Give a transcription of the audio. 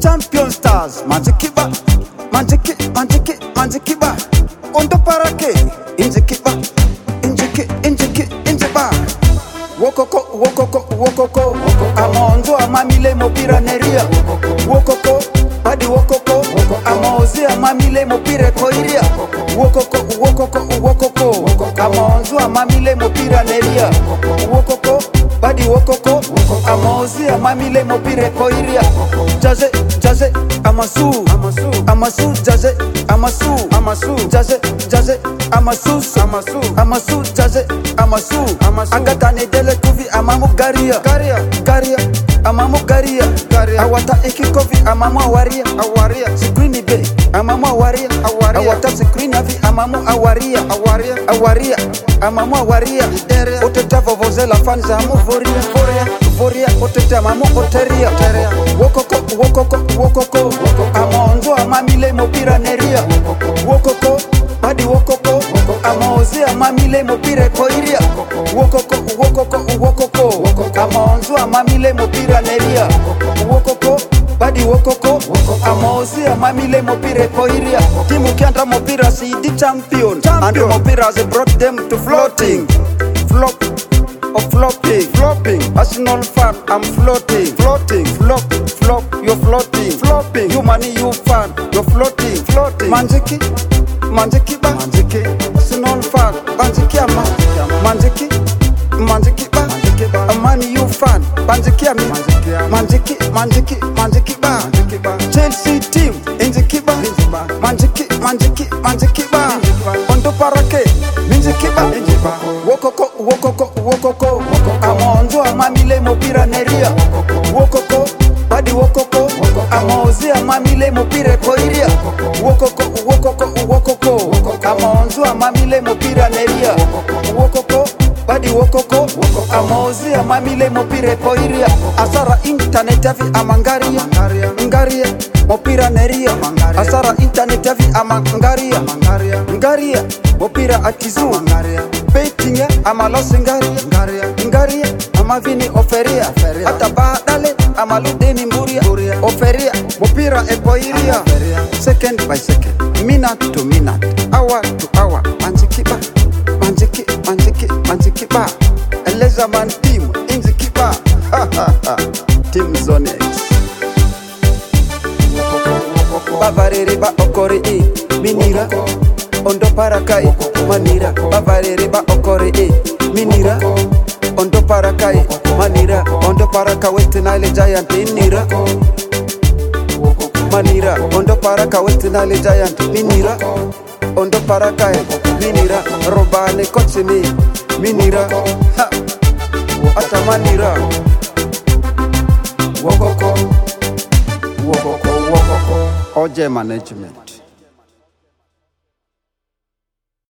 champion stars manjikiba manjikiba ondo parake injikiba injiba wokoko amonzo amamile mopira neria wokoko badi wokoko amozi amamile mopira koiria wokoko amonzo amamile mopira neria wokoko badi wokoko amozi amamile mopira koiria jaze amasu jaze amasu jaze amasu jaze amasu agatane dele kuvi amamu garia amamu garia awata ikikovi amamu awaria screeny be amamu awaria awata screen avi amamu awaria amamu awaria oteta vovozela fans amu voria oteta amamu oteria wokoko amonzo amamile mopira neria wokoko badi wokoko amozi amamile mopira koiria wokoko amonzo amamile mopira neria wokoko badi wokoko amozi amamile mopira koiria timu kianda mopira si the champion and mopira has brought them to flopping Arsenal fan, I'm floating flop, you're flopping you money, you fan, you're floating manjikiba Arsenal fan, manjikiama manjikiba money, you fan, manjikiami manjikiba Chelsea team, injikiba manjikiba ondo parake minjikiba wokoko amonzo amamile mopira neria wokoko badi wokoko amozi amamile mopira koiria wokoko amonzo amamile mopira neria wokoko badi wokoko amozi amamile mopira koiria asara internet avi amangaria mopira neria asara internet avi amangaria mopira akizu Betinge amalos ngaria amavini oferia hata badale amaludeni mburia oferia mopira epoiria second by second minute to minute hour to hour manjikiba eleza man team injikiba team zone X bavarere ba okore minira ondo parakai manira bavarere ba okore minira ondo parakai manira ondo paraka West Nile Giant inira manira ondo paraka West Nile Giant minira ondo parakai minira robane kotsini minira ata manira wokoko OJ management.